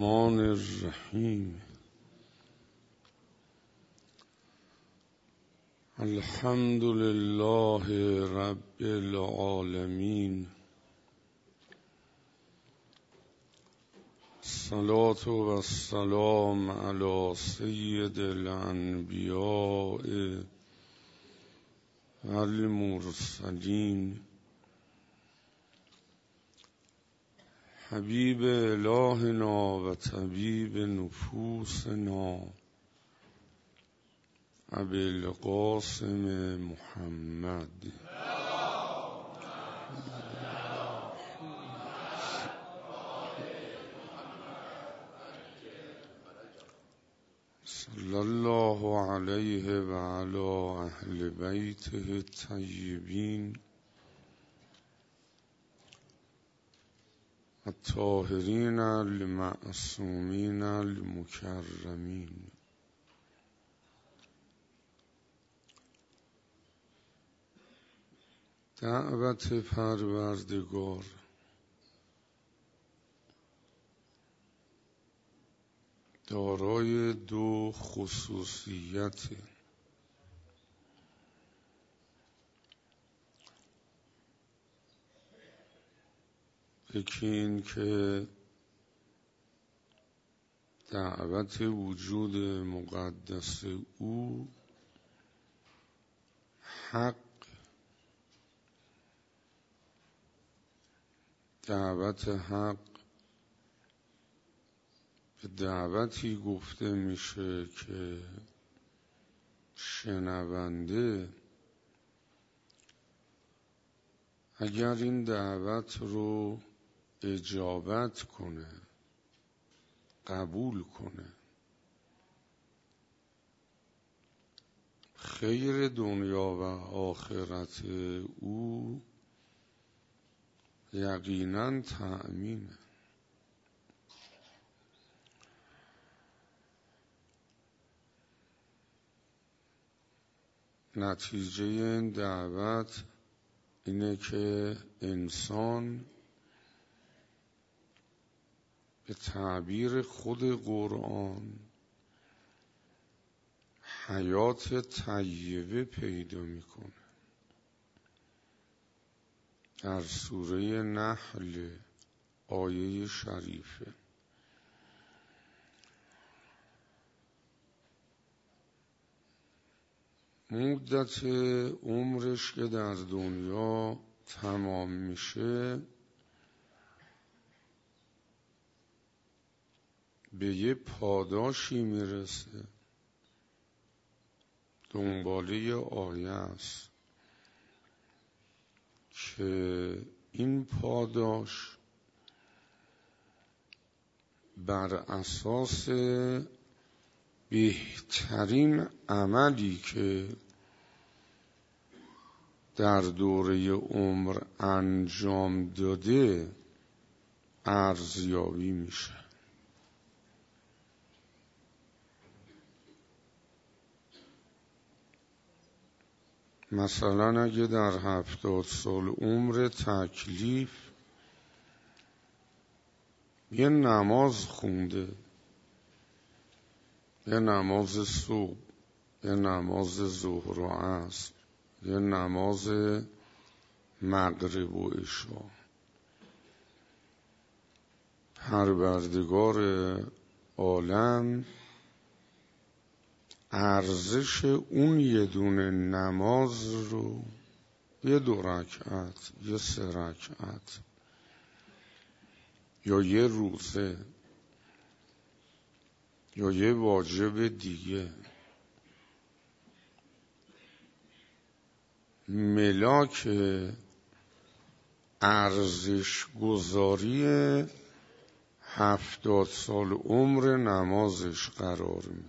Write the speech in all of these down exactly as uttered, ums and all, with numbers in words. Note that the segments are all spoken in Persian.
الرحمن الرحیم. الحمد لله رب العالمین. الصلاة و السلام علی سید الانبیاء و المرسلین حبیب الهنا و طبیب نفوسنا ابی القاسم محمد. صلی الله علیه و علی اهل بیته الطیبین الطاهرین المعصومین المکرمین. دعوت پروردگار دارای دو خصوصیت: یکی این که دعوت وجود مقدس او حق، دعوت حق به دعوتی گفته میشه که شنونده اگر این دعوت رو اجابت کنه، قبول کنه، خیر دنیا و آخرت او یقیناً تأمینه. نتیجه این دعوت اینه که انسان به تعبیر خود قرآن حیات طیبه پیدا میکنه. در سوره نحل آیه شریفه مدت عمرش که در دنیا تمام میشه به یه پاداشی میرسه. دنباله آیه است که این پاداش بر اساس بهترین عملی که در دوره عمر انجام داده ارزیابی میشه. مثلا اگه در هفتاد سال عمر تکلیف یه نماز خونده، یه نماز صبح، یه نماز ظهر و عصر، یه نماز مغرب و عشا، پروردگار عالم ارزش اون یه دونه نماز رو یه دو رکعت، یه سه رکعت یا یه روزه یا یه واجب دیگه ملاک ارزش گذاری هفتاد سال عمر نمازش قرار میده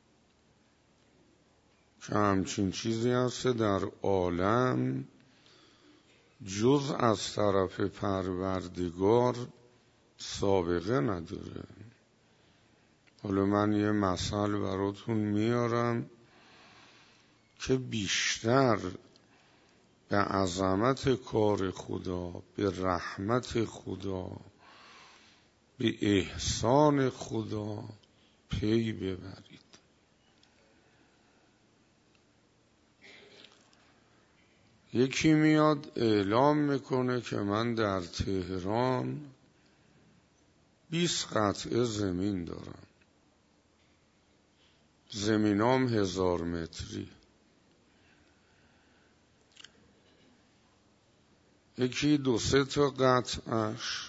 که همچین چیزی هست در عالم جز از طرف پروردگار سابقه نداره. حالا من یه مثل براتون میارم که بیشتر به عظمت کار خدا، به رحمت خدا، به احسان خدا پی ببرید. یکی میاد اعلام میکنه که من در تهران بیست قطعه زمین دارم، زمینام هزار متری. یکی دو سه تا قطعش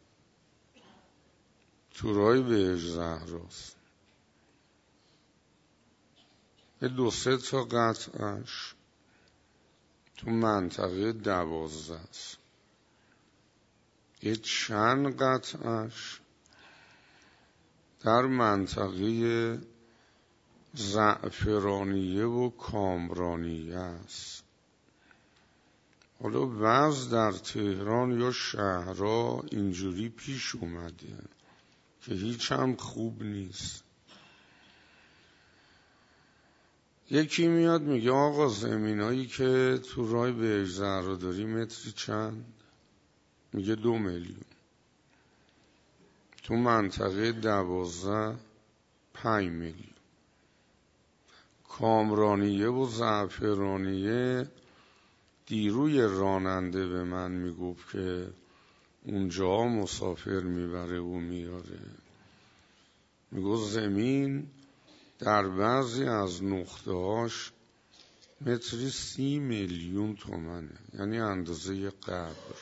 تو رای بهشت زهراست، یه دو سه تا قطعش تو منطقه دوازده است، یه چند قطعش در منطقه زعفرانیه و کامرانیه است. حالا وضع در تهران یا شهرها اینجوری پیش اومده که هیچ هم خوب نیست. یکی میاد میگه آقا زمینایی که تو رای بهشت زهرا داری متری چند؟ میگه دو میلیون. تو منطقه دوازده پنج میلیون. کامرانیه و زعفرانیه دیروی راننده به من میگفت که اونجا مسافر میبره و میاره، میگفت زمین در بعضی از نقطه‌هاش متری سی میلیون تومنه، یعنی اندازه قبر.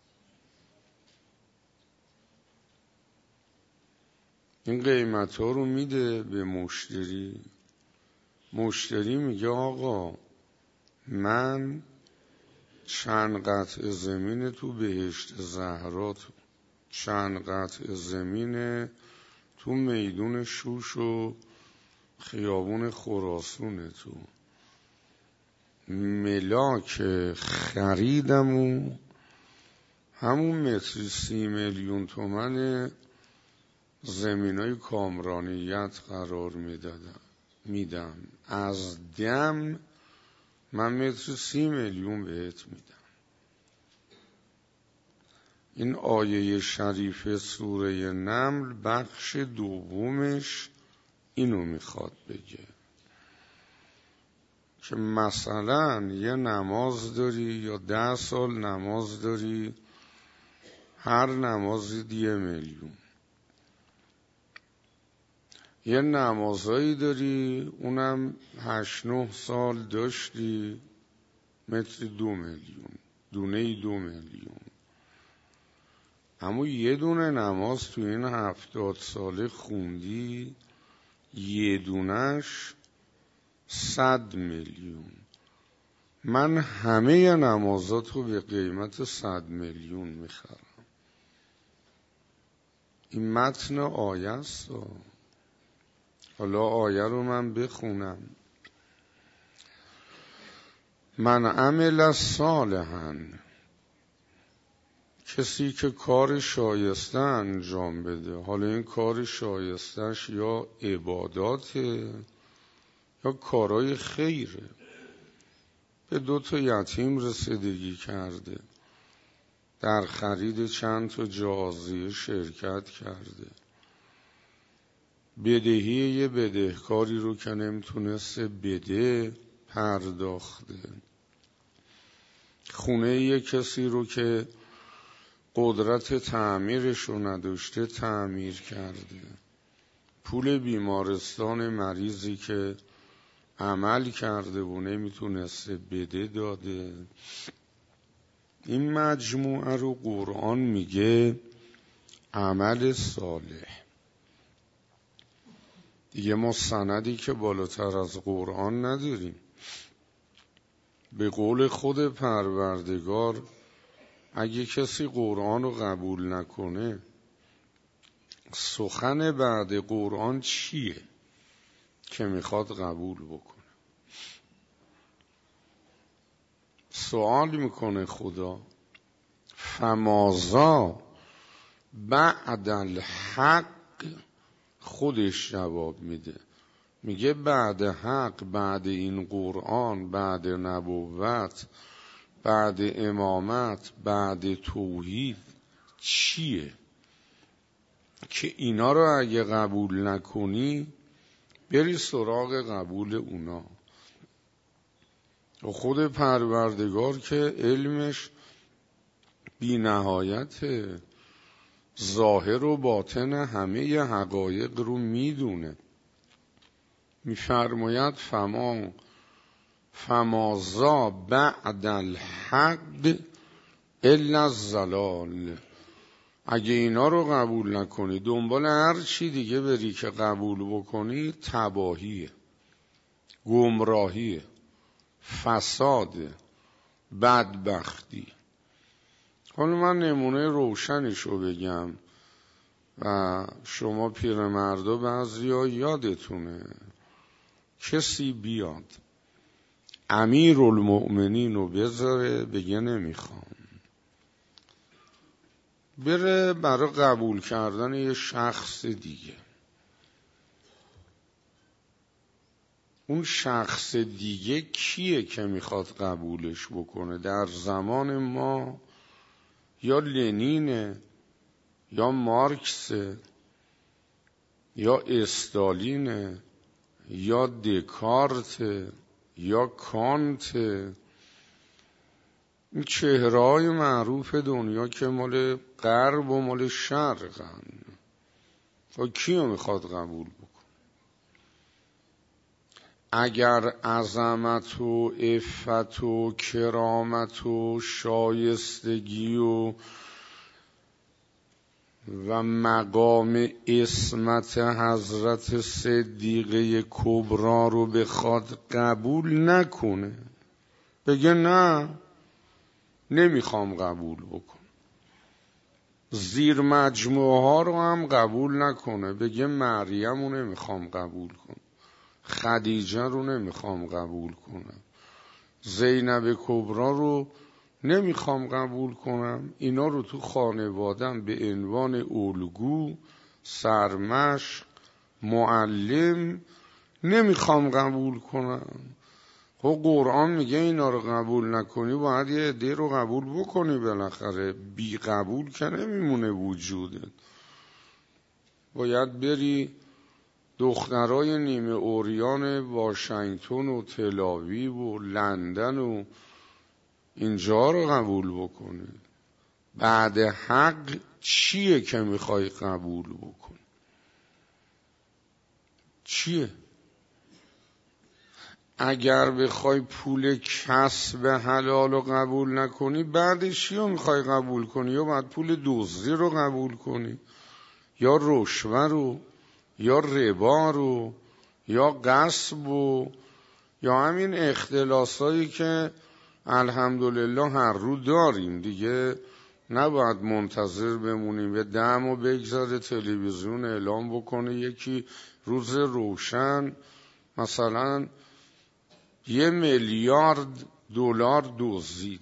این قیمت ها رو میده به مشتری. مشتری میگه آقا من چند قطع زمین تو بهشت زهرا، تو چند قطع زمین تو میدون شوش و خیابون خراسونه، تو ملاک خریدم و همون متری سی میلیون تومن زمینای کامرانیت قرار میدادم میدم از دم من متر سی میلیون بهت میدم. این آیه شریف سوره نمل بخش دومش اینو میخواد بگه که مثلا یه نماز داری یا ده سال نماز داری، هر نمازی یه میلیون. یه نمازایی داری اونم هشت نه سال داشتی، متر دو میلیون، دونه دو میلیون. اما یه دونه نماز تو این هفتاد ساله خوندی، یه دونش صد میلیون. من همه نمازات رو به قیمت صد میلیون میخرم. این متن آیه است. حالا آیه رو من بخونم. من عمل صالحا، کسی که کار شایسته انجام بده. حالا این کار شایستش یا عباداته یا کارهای خیره. به دو تا یتیم رسیدگی کرده، در خرید چند تا جازیه شرکت کرده، بدهی یه بدهکاری رو که نمیتونست بده پرداخته، خونه یه کسی رو که قدرت تعمیرش رو نداشته تعمیر کرده، پول بیمارستان مریضی که عمل کرده و نمیتونسته بده داده. این مجموعه رو قرآن میگه عمل صالح. دیگه ما سندی که بالاتر از قرآن نداریم. به قول خود پروردگار اگه کسی قرآن رو قبول نکنه، سخن بعد قرآن چیه که میخواد قبول بکنه؟ سوال میکنه خدا فمازا بعد الحق، خودش جواب میده، میگه بعد حق، بعد این قرآن، بعد نبوت، بعد امامت، بعد توحید چیه؟ که اینا رو اگه قبول نکنی بری سراغ قبول اونا. خود پروردگار که علمش بی نهایت، ظاهر و باطن همه حقایق رو میدونه. میفرماید فما فمازا بعد الحق الا الضلال. اگه اینا رو قبول نکنی دنبال هر چی دیگه بری که قبول بکنی، تباهیه، گمراهیه، فساده، بدبختی. حالا من نمونه روشنش رو بگم و شما پیرمردا بعضیا یادتونه کسی بیاد امیرالمؤمنین رو بذاره بگه نمیخوام، بره برای قبول کردن یه شخص دیگه. اون شخص دیگه کیه که میخواد قبولش بکنه؟ در زمان ما یا لنینه یا مارکسه یا استالینه یا دکارته یا کانته. این چهره‌های معروف دنیا که مال غرب و مال شرقن، و کیو میخواد قبول بکن؟ اگر عظمت و عفت و کرامت و شایستگی و و مقام عصمت حضرت صدیقه کبرا رو بخواد قبول نکنه، بگه نه نمیخوام قبول بکن، زیر مجموعه ها رو هم قبول نکنه، بگه مریم رو نمیخوام قبول کن، خدیجه رو نمیخوام قبول کنم، زینب کبرا رو نمیخوام قبول کنم، اینا رو تو خانوادم به عنوان الگو، سرمشق، معلم نمیخوام قبول کنم. خب قرآن میگه اینا رو قبول نکنی باید یه عده رو قبول بکنی، بالاخره بی قبول که نمیمونه وجودت. باید بری دخترای نیمه اوریان واشنگتن و تلاویو و لندن و اینجا رو قبول بکنی. بعد حق چیه که میخوای قبول بکنی؟ چیه؟ اگر بخوای پول کسب حلال رو قبول نکنی، بعدش چی رو میخوای قبول کنی؟ یا باید پول دزدی رو قبول کنی، یا رشوه رو، یا ربا رو، یا غصب رو، یا همین اختلاسایی که الحمدلله هر رو داریم دیگه. نباید منتظر بمونیم به دم و بگذاره تلویزیون اعلام بکنه یکی روز روشن مثلا یه میلیارد دلار دزدید.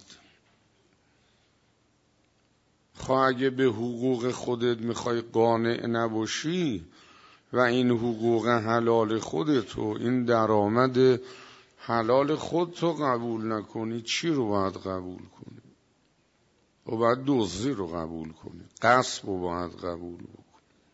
خواه اگه به حقوق خودت میخوای قانع نباشی و این حقوق حلال خودتو، این درآمد حلال خودتو قبول نکنی، چی رو باید قبول کنی؟ و باید دزدی رو قبول کنی، غصب رو باید قبول بکنی.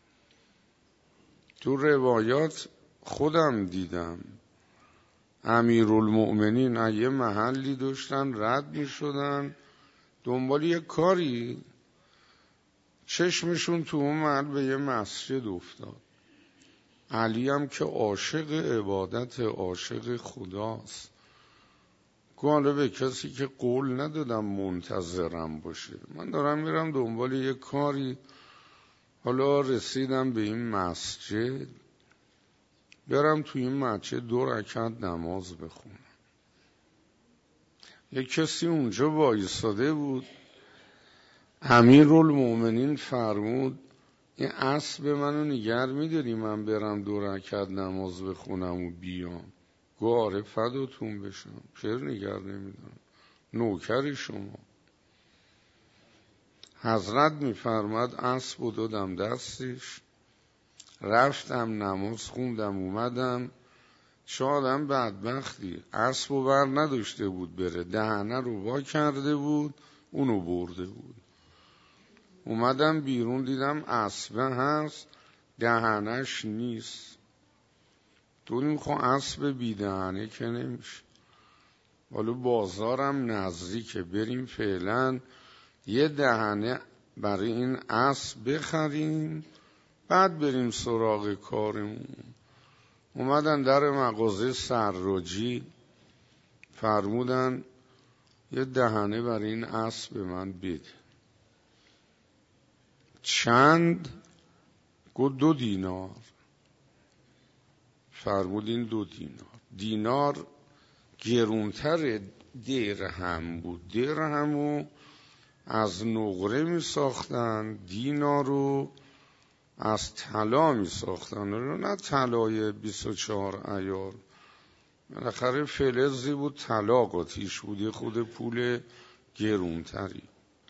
تو روایات خودم دیدم امیرالمؤمنین اگه محلی داشتن رد می شدن دنبال یه کاری، چشمشون تو اون محل به یه مسجد افتاد. علی هم که عاشق عبادت، عاشق خداست، گاله به کسی که قول ندادم منتظرم باشه، من دارم میرم دنبال یه کاری، حالا رسیدم به این مسجد، برم تو این مسجد دو رکعت نماز بخونم. یه کسی اونجا وایساده بود، امیرالمؤمنین فرمود این اسب منو نگر میداری من برم دو رکعت نماز بخونم و بیام؟ گو آره فداتون بشم، چرا نگر نمیدارم، نوکر شما. حضرت میفرماد اسب و دادم دستش، رفتم نماز خوندم اومدم. چه آدم بدبختی، اسب و بر نداشته بود بره، دهنه رو وا کرده بود اونو برده بود. اومدم بیرون دیدم اسبه هست دهنش نیست. دونیم خب اسب بی دهنه که نمیشه. حالا بازارم نزدیکه، بریم فعلا یه دهنه برای این اسب بخریم بعد بریم سراغ کارمون. اومدن در مغازه سراجی فرمودن یه دهنه برای این اسب به من بده. چند؟ گفت دو دینار. فرمودین دو دینار. دینار گرونتر درهم بود. درهمو از نقره می ساختن، دینارو از طلا می ساختن، نه طلای بیست و چهار عیار. بالاخره فلزی بود، طلا قاطیش بود، یه خود پول گرونتری.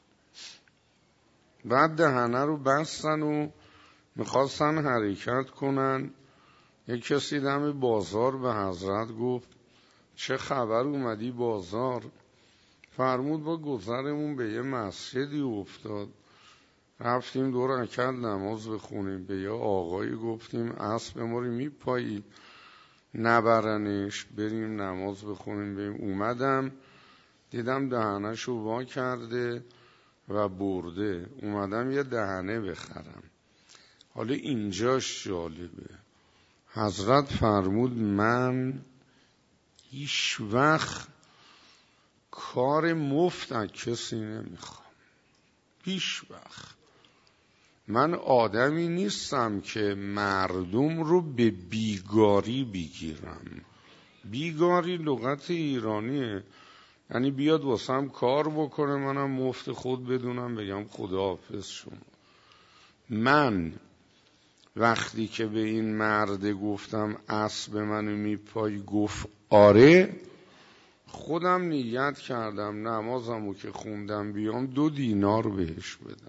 بعد دهنه رو بستن و میخواستن حرکت کنن. یک کسی دم بازار به حضرت گفت چه خبر اومدی بازار؟ فرمود با گذرمون به یه مسجدی افتاد، رفتیم دو رکعت نماز بخونیم. به یه آقایی گفتیم اسب ما رو میپایی نبرنش، بریم نماز بخونیم بریم. اومدم دیدم دهنشو وا کرده و برده. اومدم یه دهنه بخرم. حالا اینجاش جالبه، حضرت فرمود من هیچ وقت کار مفت از کسی نمیخوام. هیچ وقت. من آدمی نیستم که مردم رو به بیگاری بگیرم. بیگاری لغت ایرانیه، یعنی بیاد واسم کار بکنه منم مفت خود بدونم بگم خداحافظ شما. من وقتی که به این مرد گفتم اسب منو میپای، گفت آره، خودم نیت کردم نمازمو که خوندم بیام دو دینار بهش بدم.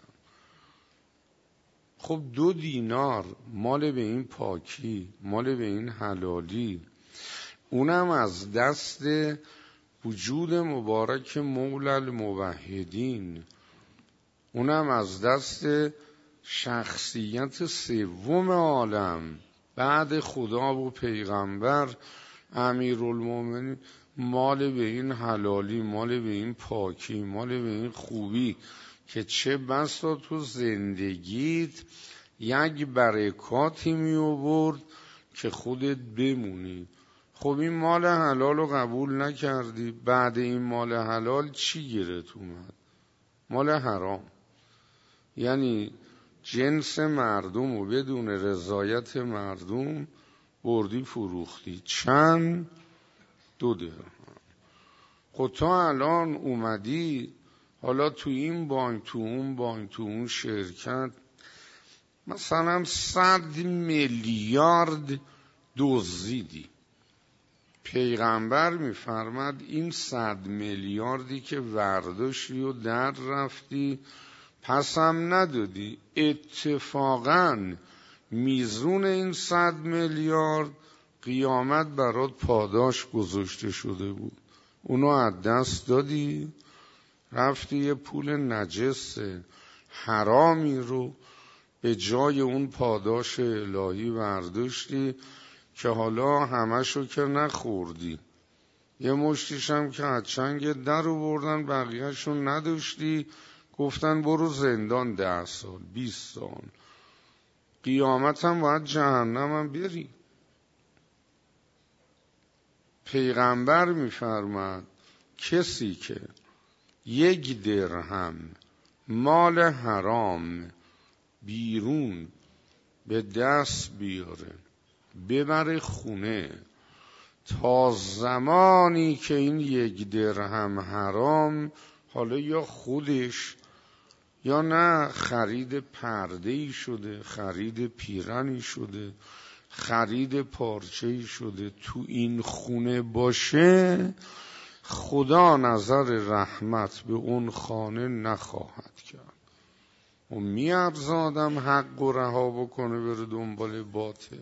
خب دو دینار مال به این پاکی، مال به این حلالی، اونم از دست وجود مبارک مولا الموحدین، اونم از دست شخصیت سوم عالم بعد خدا و پیغمبر امیرالمومنین. مال به این حلالی، مال به این پاکی، مال به این خوبی که چه بسا تو زندگیت یک برکاتی می آورد که خودت بمونی. خب این مال حلال رو قبول نکردی، بعد این مال حلال چی گیرت اومد؟ مال حرام. یعنی جنس مردم رو بدون رضایت مردم بردی فروختی. چند؟ دو درهم. خب تو الان اومدی حالا تو این بانک تو اون بانک تو اون شرکت مثلا صد میلیارد دزدیدی. پیغمبر میفرماد این صد میلیاردی که ورداشتی و در رفتی پسم ندادی، اتفاقاً میزون این صد میلیارد قیامت برات پاداش گذاشته شده بود، اونو از دست دادی، رفتی یه پول نجس حرامی رو به جای اون پاداش الهی برداشتی که حالا همشو که نخوردی، یه مشتیشم که از چنگ در آوردن بقیهشون نداشتی، گفتن برو زندان ده سال بیست سال، قیامت هم باید جهنم هم بری. پیغمبر میفرماد کسی که یک درهم مال حرام بیرون به دست بیاره ببره خونه، تا زمانی که این یک درهم حرام، حالا یا خودش یا نه خرید پرده‌ای شده، خرید پیرنی شده، خرید پارچه‌ای شده، تو این خونه باشه، خدا نظر رحمت به اون خانه نخواهد کرد و میارزه آدم حق و رها بکنه بره دنبال باطل.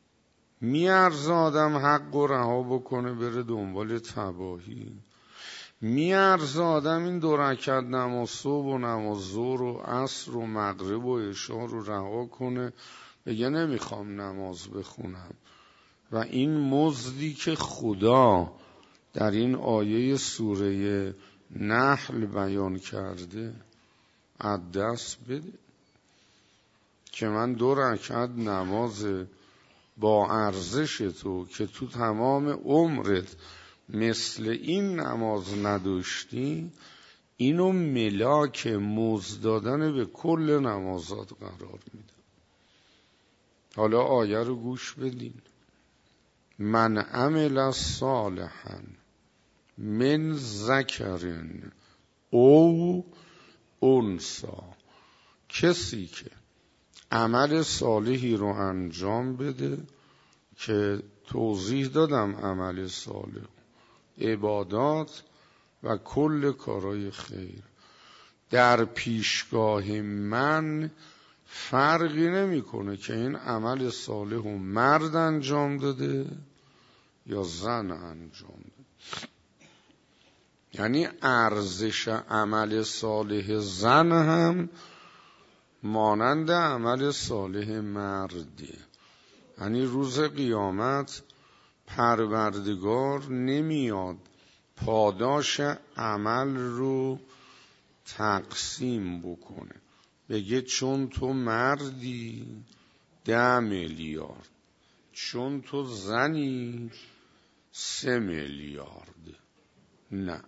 میارزه آدم حق و رها بکنه بره دنبال تباهی. میارزه آدم این دو رکعت نماز صبح و نماز ظهر و عصر و مغرب و عشا رو رها کنه، بگه نمیخوام نماز بخونم و این مزدی که خدا در این آیه سوره نحل بیان کرده از دست بده؟ که من دو رکعت نماز با ارزش تو که تو تمام عمرت مثل این نماز نداشتی، اینو ملاک مزد دادن به کل نمازات قرار میده. حالا آیه رو گوش بدین. من عمل صالحا من ذکر او انثی، کسی که عمل صالحی رو انجام بده، که توضیح دادم عمل صالح، عبادات و کل کارهای خیر، در پیشگاه من فرقی نمیکنه که این عمل صالح رو مرد انجام داده یا زن انجام داده. یعنی ارزش عمل صالح زن هم مانند عمل صالح مرده. یعنی روز قیامت پروردگار نمیاد پاداش عمل رو تقسیم بکنه، بگه چون تو مردی ده میلیارد، چون تو زنی سه میلیارد. نه،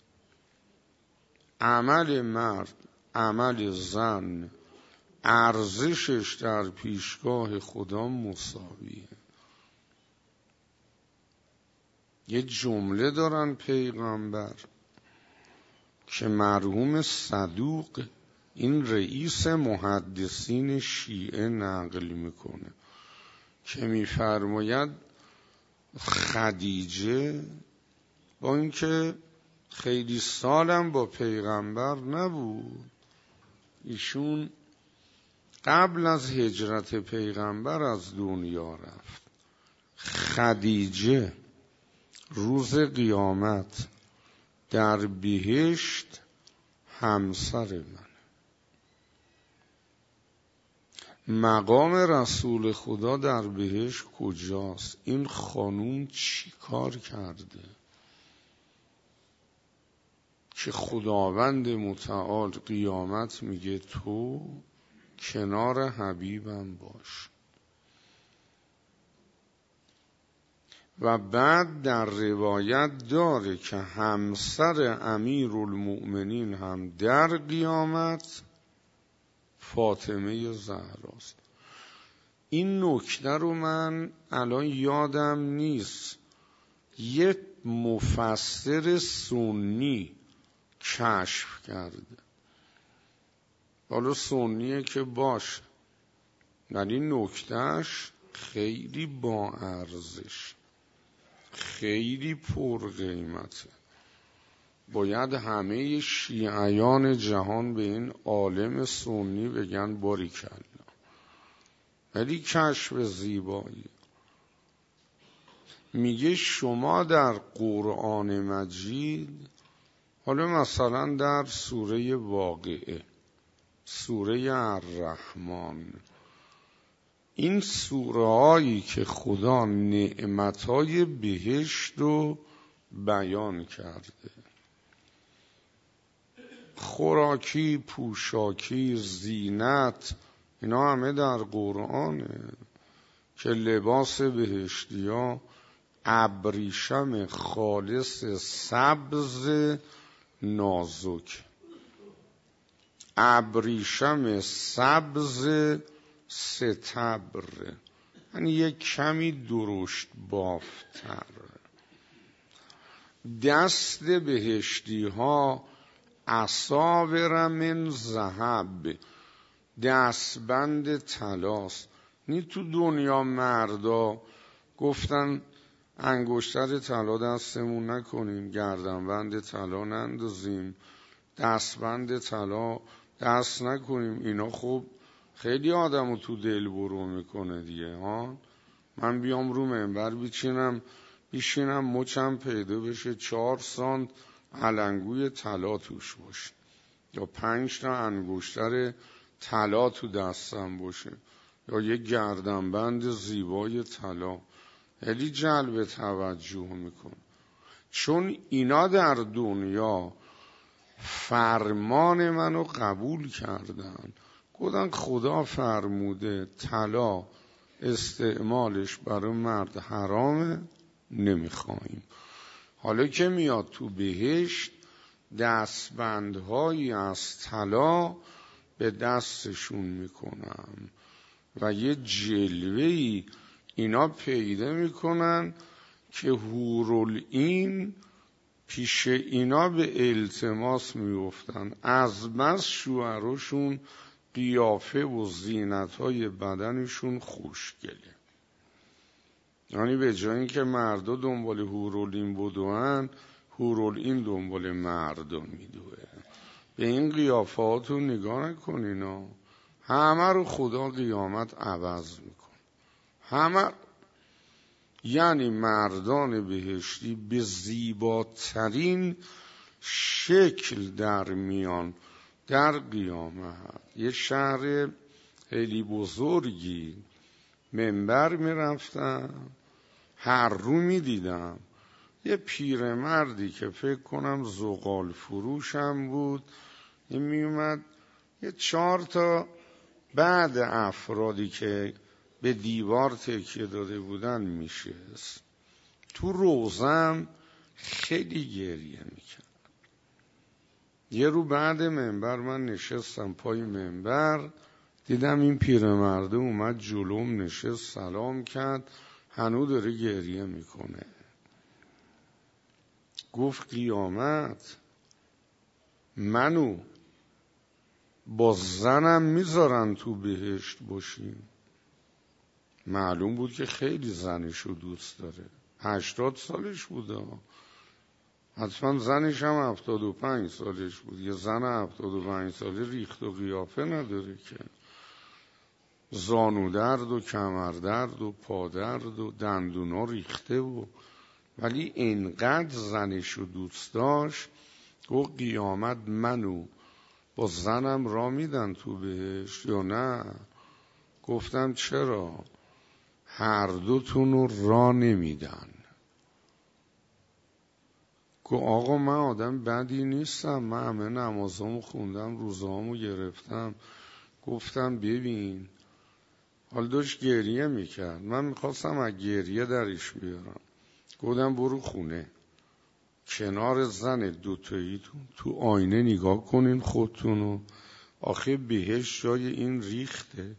عمل مرد عمل زن ارزشش در پیشگاه خدا مساویه. یه جمله دارن پیغمبر که مرحوم صدوق، این رئیس محدثین شیعه نقل میکنه، که میفرماید خدیجه با اینکه خیلی سالم با پیغمبر نبود، ایشون قبل از هجرت پیغمبر از دنیا رفت، خدیجه روز قیامت در بهشت همسر من. مقام رسول خدا در بهشت کجاست؟ این خانوم چی کار کرده که خداوند متعال قیامت میگه تو کنار حبیبم باش؟ و بعد در روایت داره که همسر امیرالمؤمنین هم در قیامت فاطمه زهراست. این نکته رو من الان یادم نیست، یک مفسر سنی کشف کرده. حالا سنیه که باشه، ولی نکتهش خیلی با ارزش، خیلی پر قیمته. باید همه شیعیان جهان به این عالم سنی بگن باریکلا. ولی کشف زیبایی میگه شما در قرآن مجید، حالا مثلا در سوره واقعه، سوره الرحمن، این سوره هایی که خدا نعمتهای بهشت رو بیان کرده، خوراکی، پوشاکی، زینت، اینا همه در قرآنه که لباس بهشتی ها ابریشم خالص سبز نازک، ابریشم سبز ستبر، یعنی یک کمی درشت بافتر. دست بهشتی ها اصابر من ذهب، دستبند طلاست. نی تو دنیا مردا گفتن انگشتر طلا دستمون نکنیم، گردنبند طلا نندازیم، دستبند طلا دست نکنیم. اینا خب خیلی آدمو تو دل برو میکنه دیگه ها. من بیام رو منبر بیچینم بیشینم مچم پیدا بشه چهار سانت علنگوی طلا توش باشه یا پنج تا انگشتر طلا تو دستم باشه یا یه گردنبند زیبای طلا، خیلی جلب توجه میکن. چون اینا در دنیا فرمان منو قبول کردن، گفتن خدا فرموده طلا استعمالش برای مرد حرامه، نمیخوایم. حالا که میاد تو بهشت دستبندهایی از طلا به دستشون میکنم و یه جلوه‌ای اینا پیدا میکنن که حورالعین پیش اینا به التماس میفتن، از بس شوهراشون قیافه و زینتهای بدنشون خوشگله. یعنی به جای اینکه مردا دنبال حورالعین بدوئن، حورالعین دنبال مردا میدوه. به این قیافاتون نگاه نکنینا، همه رو خدا قیامت عوض میکن، همه. یعنی مردان بهشتی به زیباترین شکل در میان در قیامت. یه شهر خیلی بزرگی منبر میرفتم، هر رو میدیدم یه پیرمردی که فکر کنم زغال فروشم بود، این میومد یه چهار تا بعد افرادی که به دیوار تکیه داده بودن میشست. تو روزم خیلی گریه میکرد. یه رو بعد منبر من نشستم پای منبر، دیدم این پیرمرده اومد جلوم نشست، سلام کرد، هنوز داره گریه میکنه. گفت قیامت منو با زنم میذارن تو بهشت باشیم. معلوم بود که خیلی زنشو دوست داره، هشتاد سالش بوده، حتما زنش هم هفتاد و پنج سالش بود. یه زن هفتاد و پنج ساله ریخت و قیافه نداره که، زانو درد و کمر درد و پا درد و دندونا ریخته و ولی اینقدر زنشو دوست داشت. گفت قیامت منو با زنم را میدن تو بهشت یا نه؟ گفتم چرا؟ هر دوتونو را نمیدن. گفت آقا من آدم بدی نیستم، من همه نمازامو خوندم، روزامو گرفتم. گفتم ببین، حال داشت گریه میکرد، من میخواستم از گریه درش بیارم. گفتم برو خونه کنار زن دوتاییتون تو آینه نگاه کنین خودتونو، آخه بهش جای این ریخته،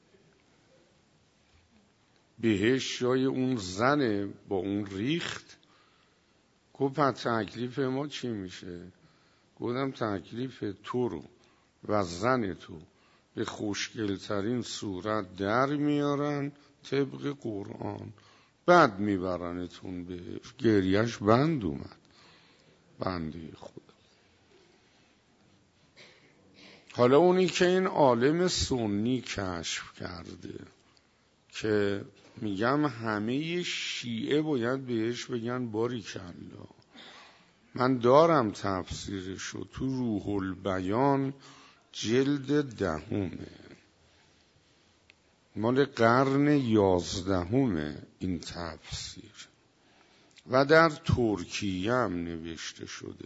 بهش جای اون زنه با اون ریخت. گفت پس تکلیف ما چی میشه؟ گفتم تکلیف تو رو و زن تو به خوشگلترین صورت در میارن طبق قرآن، بعد میبرنتون بهش. گریهش بند اومد، بنده خدا. حالا اونی که این عالم سنی کشف کرده که میگم همه شیعه باید بهش بگن باریکلا. من دارم تفسیرشو تو روح البیان جلد دهمه، مال قرن یازدهمه این تفسیر و در ترکیه هم نوشته شده.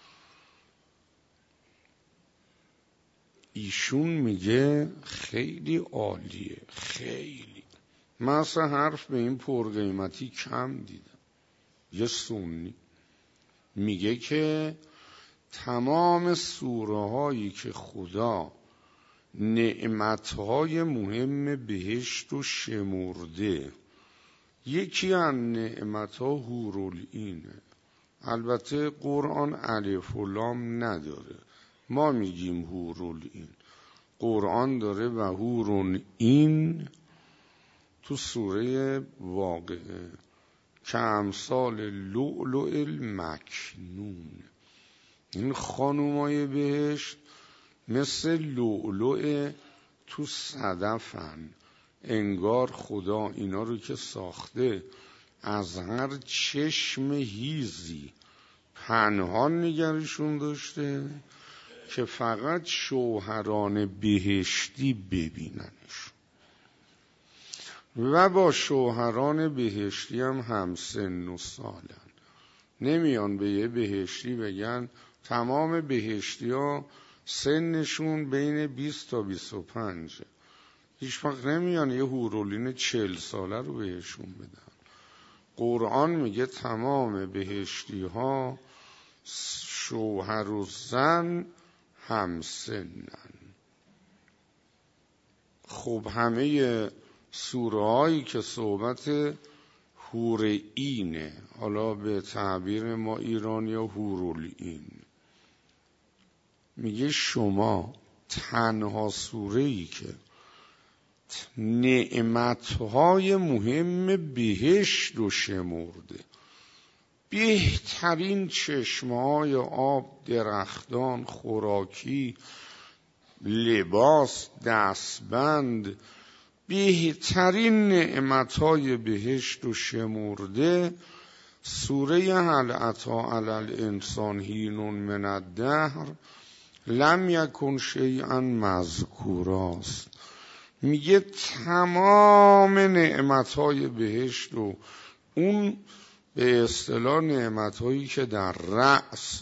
ایشون میگه خیلی عالیه، خیلی. من اصلا حرف به این پرقیمتی کم دیدم. یه سنی میگه که تمام سوره هایی که خدا نعمتهای مهم بهشت رو شمرده، یکی از نعمتها حورالعینه. البته قرآن الف و لام نداره، ما میگیم حورالعین، قرآن داره و حورالعین تو سوره واقعه که امثال لؤلؤ المکنون. این خانومای بهشت مثل لؤلؤ تو صدفن، انگار خدا اینا رو که ساخته از هر چشم هیزی پنهان نگرشون داشته که فقط شوهران بهشتی ببیننش و با شوهران بهشتی هم همسن و سالن. نمیان به یه بهشتی بگن تمام بهشتی ها سنشون بین بیست تا بیست و پنجه. هیچ وقت نمیان یه حورالعین چهل ساله رو بهشون بدن. قرآن میگه تمام بهشتی ها شوهر و زن همسنن. خب همه سوره هایی که صحبت حور عینه، حالا به تعبیر ما ایرانی ها حورالعین، میگه شما تنها سوره ای که نعمتهای مهم بهشت رو شمرده، بهترین چشمه‌های آب، درختان، خوراکی، لباس، دستبند، بهترین نعمتهای بهشت رو شمرده، سوره هل اتی علی الانسان حین من الدهر لم یکن شیئا مذکوراست. میگه تمام نعمتهای بهشت رو، اون به اصطلاح نعمتهایی که در رأس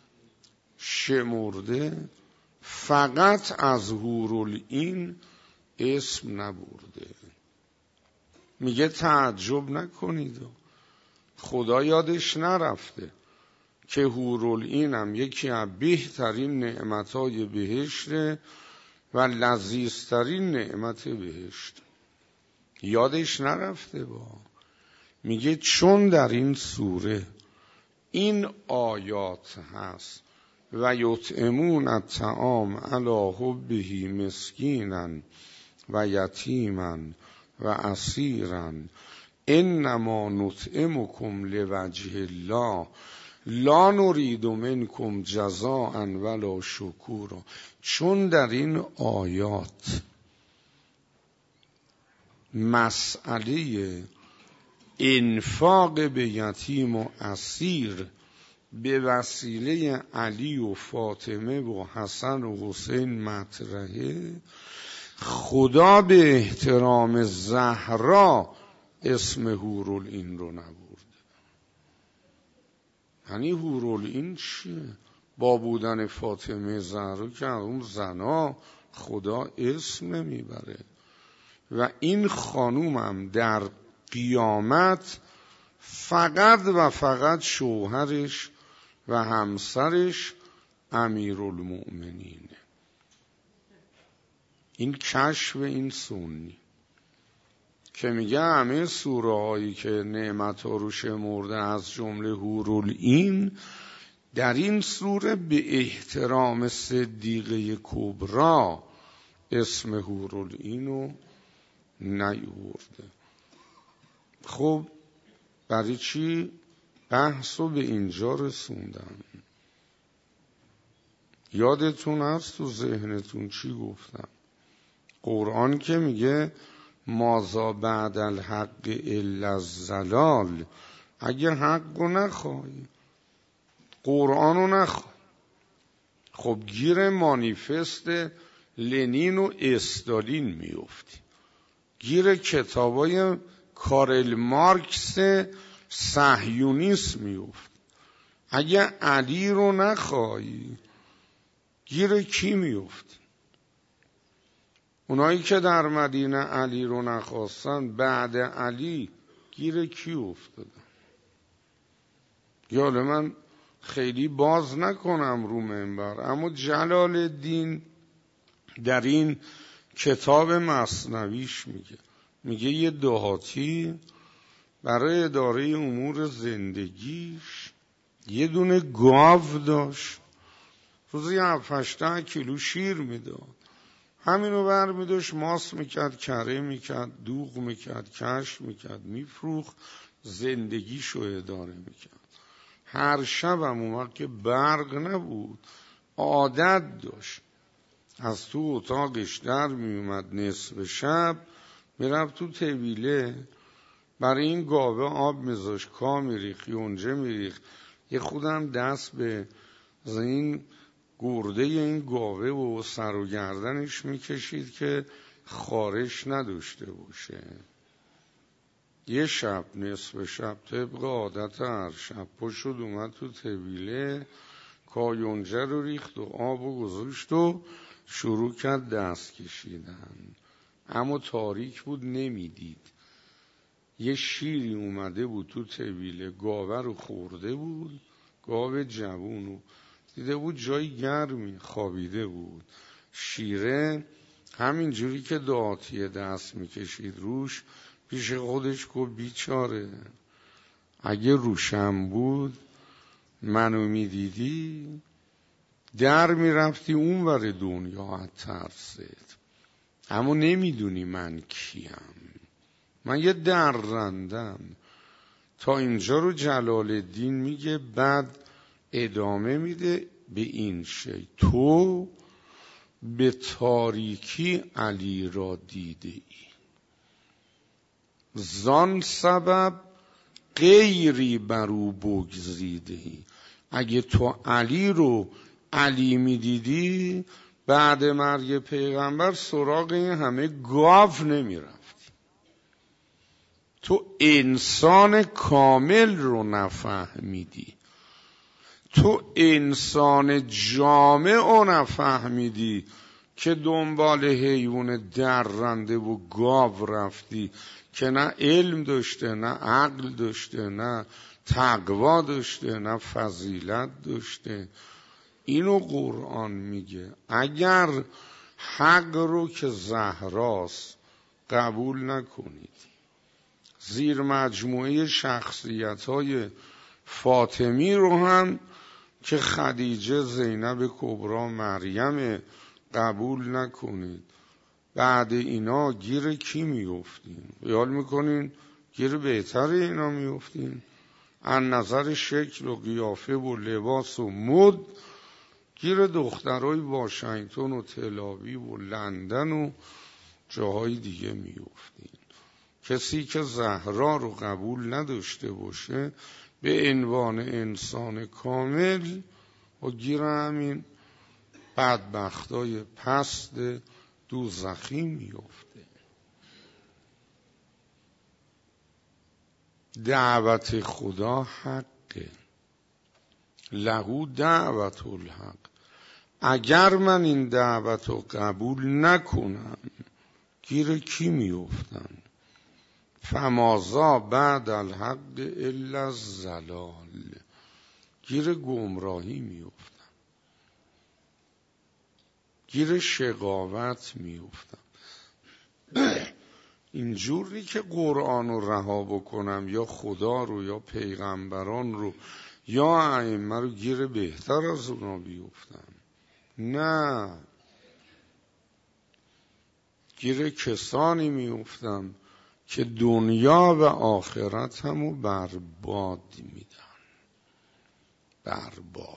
شمرده، فقط از حورالعین اسم نبرده. میگه تعجب نکنید، خدا یادش نرفته که حورالعین هم یکی از بهترین نعمتهای بهشته و لذیذترین نعمت بهشت. یادش نرفته. با میگه چون در این سوره این آیات هست و یطعمون الطعام علی حبه مسکینا و یتیما و اسیرا انما نطعمکم لوجه الله لا نرید منکم جزاء ولا شکورا. چون در این آیات مسئله انفاق به یتیم و اسیر به وسیله علی و فاطمه و حسن و حسین مطرحه، خدا به احترام زهرا اسم حورالعین رو نبرده. یعنی حورالعین چیه؟ با بودن فاطمه زهرا که اون زنا خدا اسم نمیبره. و این خانومم در قیامت فقط و فقط شوهرش و همسرش امیرالمؤمنینه. این کشف این سنی که میگه همه سوره هایی که نعمت ها رو شمرده از جمله حورالعین، در این سوره به احترام صدیقه کبرا اسم حورالعین رو نیورده. خب برای چی بحث رو به اینجا رسوندم؟ یادتون هست تو ذهنتون چی گفتم؟ قرآن که میگه ماذا بعد الحق الا الضلال، اگه حق رو نخوای، قرآن رو نخوای، خب گیر مانیفست لنین و استالین میفتی، گیر کتابای کارل مارکس صهیونیست میفتی. اگه علی رو نخوای گیر کی میفتی؟ اونایی که در مدینه علی رو نخواستن بعد علی گیر کی افتادن؟ یاله من خیلی باز نکنم رو منبر، اما جلال الدین در این کتاب مثنویش میگه میگه یه دهاتی برای اداره امور زندگیش یه دونه گاو داشت، روزی هفت هشت کیلو شیر میداد، همینو بر میداشت ماس میکرد، کره میکرد، دوغ میکرد، کشف میکرد، میفروخت، زندگیشو اداره میکرد. هر شب هم اون وقت که برق نبود عادت داشت از تو اتاقش در میومد، نصف شب میرفت تو طویله برای این گاوه آب میذاشت، کا میریخت، یونجه میریخت، یه خودم دست به این گرده این گاوه و سر و گردنش میکشید که خارش نداشته باشه. یه شب نصف شب طبق عادت هر شب پا شد اومد تو طویله، کایونجه رو ریخت و آب و گذاشت و شروع کرد دست کشیدن. اما تاریک بود نمیدید. یه شیری اومده بود تو طویله، گاوه رو خورده بود، گاوه جوونو دیده بود جای گرمی خوابیده بود. شیره همین جوری که دعاتیه دست میکشید روش، پیش خودش گفت بیچاره اگه روشم بود منو میدیدی در میرفتی اون ور دنیا از ترست، اما نمیدونی من کیم، من یه درندم. تا اینجا رو جلال الدین میگه، بعد ادامه میده به این شی تو به تاریکی علی را دیده ای، زان سبب غیری برو بگزیده ای. اگه تو علی رو علی میدیدی بعد مرگ پیغمبر سراغ این همه گاو نمیرفتی. تو انسان کامل رو نفهمیدی، تو انسان جامع رو نفهمیدی که دنبال حیوان درنده و گاو رفتی که نه علم داشته، نه عقل داشته، نه تقوا داشته، نه فضیلت داشته. اینو قرآن میگه. اگر حق رو که زهراست قبول نکنید، زیر مجموعه شخصیت‌های فاطمی رو هم که خدیجه، زینب کبرا، مریم قبول نکنید، بعد اینا گیر کی میافتین؟ خیال میکنین گیر بهتر اینا میافتین؟ از نظر شکل و قیافه و لباس و مد گیر دخترای واشنگتن و تل‌آویو و لندن و جاهای دیگه میافتین. کسی که زهرا رو قبول نداشته باشه به عنوان انسان کامل و گیر همین بدبختای پست دوزخی میفته. دعوت خدا حقه، لهو دعوت الحق. اگر من این دعوت رو قبول نکنم گیر کی میفتم؟ فمازا بعد الحق الا الضلال، گیر گمراهی میفتم، گیر شقاوت میفتم. اینجوری که قرآن رو رها بکنم یا خدا رو یا پیغمبران رو یا ائمه رو گیر بهتر از اونا بیفتم؟ نه، گیر کسانی میفتم که دنیا و آخرت همو برباد میدن. برباد.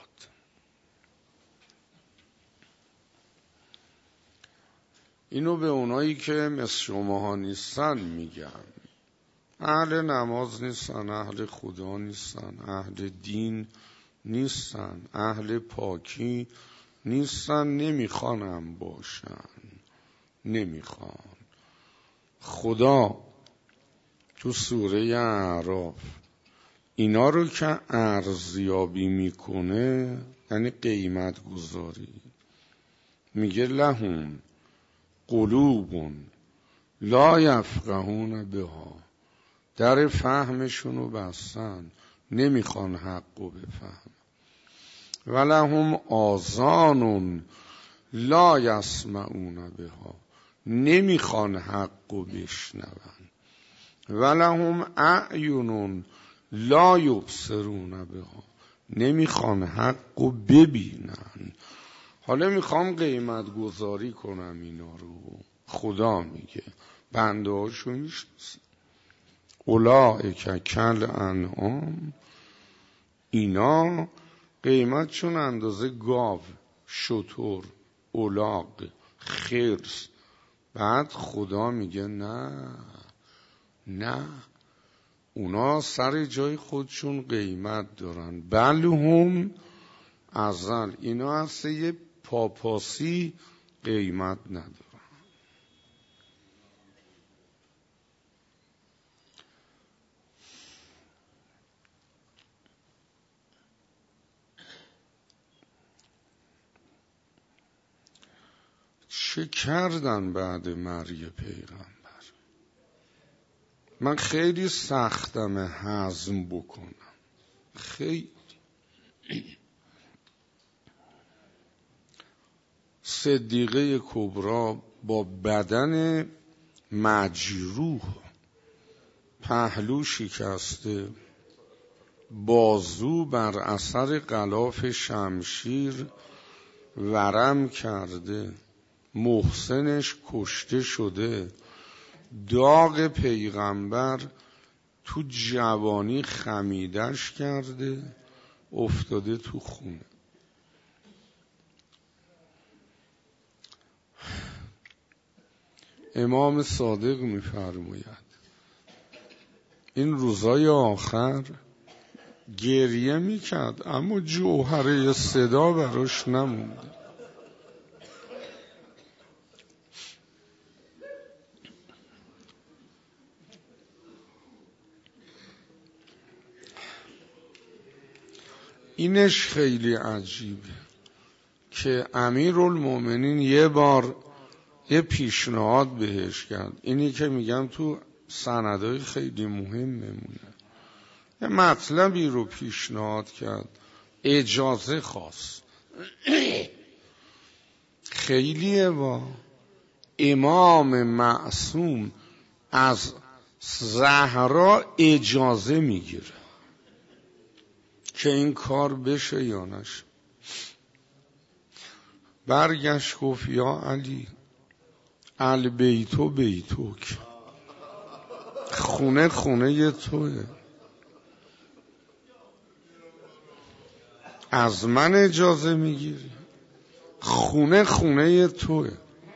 اینو به اونایی که مثل شماها نیستن میگم. اهل نماز نیستن، اهل خدا نیستن، اهل دین نیستن، اهل پاکی نیستن، نمیخوانم باشن، نمیخوان. خدا تو سوره اعراف اینا رو که ارزیابی میکنه، یعنی قیمت گذاری، میگه لهم قلوب لا یفقهون بها، در فهمشونو بستن، نمیخوان حقو بفهم. ولهم آذان لا یسمعون بها، نمیخوان حقو بشنون. ولهم اعین لا یبصرون بها، نمیخوان حقو ببینن. حالا میخوام قیمت گذاری کنم اینا رو. خدا میگه بنده هاشو میشناسن. اولئک کالانعام، اینا قیمتشون اندازه گاو، شتر، الاغ، خرس. بعد خدا میگه نه نه، اونا سر جای خودشون قیمت دارن. بل هم ازل، اینا از یه پاپاسی قیمت ندارن. چه کردن بعد مرگ پیغمبر؟ من خیلی سختم هضم بکنم، خیلی. صدیقه کبری با بدن مجروح، پهلو شکسته، بازو بر اثر غلاف شمشیر ورم کرده، محسنش کشته شده، داغ پیغمبر تو جوانی خمیدش کرده، افتاده تو خونه. امام صادق می‌فرماید این روزای آخر گریه میکرد اما جوهره صدا براش نمونده. اینش خیلی عجیبه که امیرالمومنین یه بار یه پیشنهاد بهش کرد، اینی که میگم تو سندهای خیلی مهم میمونه. یه مطلبی رو پیشنهاد کرد، اجازه خواست. خیلیه با امام معصوم از زهرا اجازه میگیره که این کار بشه یا نشه. برگشت گفت یا علی البیتو بیتوک، خونه خونه توه، از من اجازه میگیری؟ خونه خونه توه.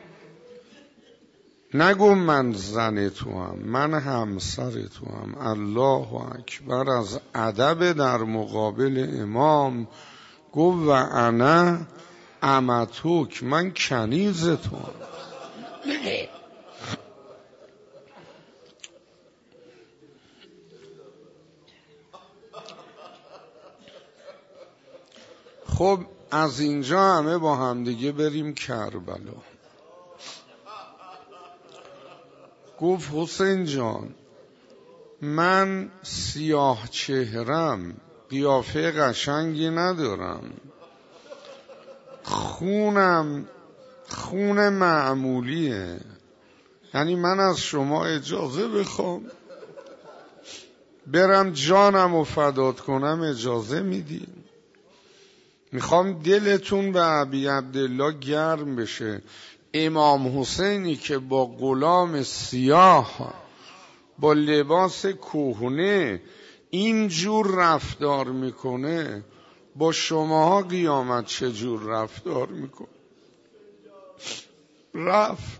نگو من زن تو هم، من همسر تو هم. الله اکبر. از ادب در مقابل امام گفت و انا امتوک، من کنیز تو هم. خب از اینجا همه با همدیگه بریم کربلا. گفت حسین جان من سیاه چهرم، قیافه قشنگی ندارم، خونم خون معمولیه، یعنی من از شما اجازه بخوام برم جانم و فدات کنم اجازه میدین؟ میخوام دلتون به ابی عبدالله گرم بشه. امام حسینی که با غلام سیاه با لباس کهنه اینجور رفتار میکنه، با شماها قیامت چجور رفتار میکنه؟ رفت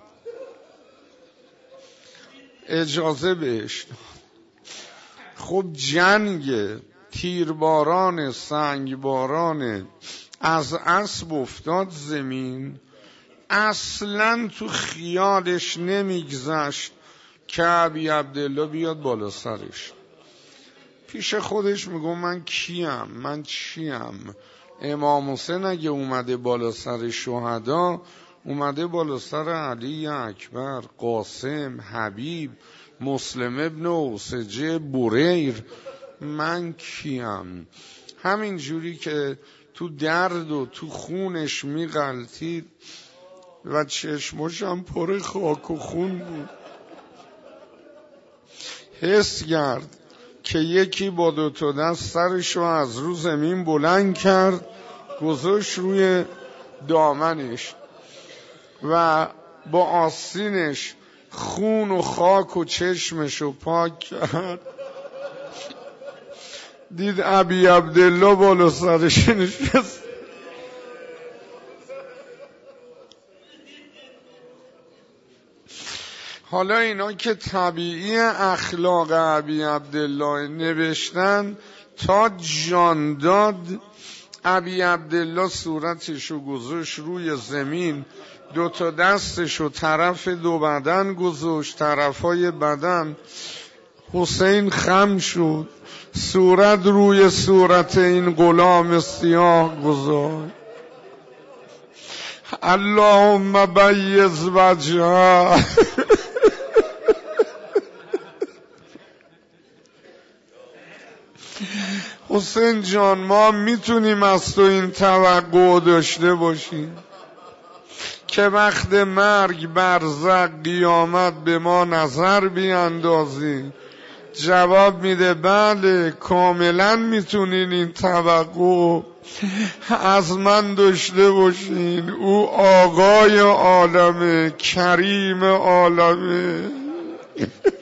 اجازه بهش. خب جنگ، تیرباران، سنگباران، از اسب افتاد زمین، اصلا تو خیالش نمیگذشت که ابی عبدالله بیاد بالا سرش. پیش خودش میگم من کیم، من چیم؟ امام حسین اگه اومده بالا سر شهدا، اومده بالا سر علی اکبر، قاسم، حبیب، مسلم ابن اوسجه، بریر. من کیم؟ همین جوری که تو درد و تو خونش میغلطید و چشماشم پر خاک و خون بود، حس کرد که یکی با دو تا دست سرشو از رو زمین بلند کرد، گذاشت روی دامنش و با آستینش خون و خاک و چشمشو پاک کرد. دید ابی عبدالله بالا سرش نشست. حالا اینا که طبیعی اخلاق ابی عبدالله نوشتن تا جان داد. ابی عبدالله صورتشو گذاشت روی زمین، دو تا دستشو طرف دو بدن گذاشت، طرفای بدن. حسین خم شد، صورت روی صورت این غلام سیاه گذاشت. اللهم بیض وجهه. حسین جان ما میتونیم از تو این توقع داشته باشیم که وقت مرگ، برزخ، قیامت به ما نظر بیاندازی؟ جواب میده بله، کاملا میتونین این توقع از من داشته باشین. او آقای عالمه، کریم عالمه.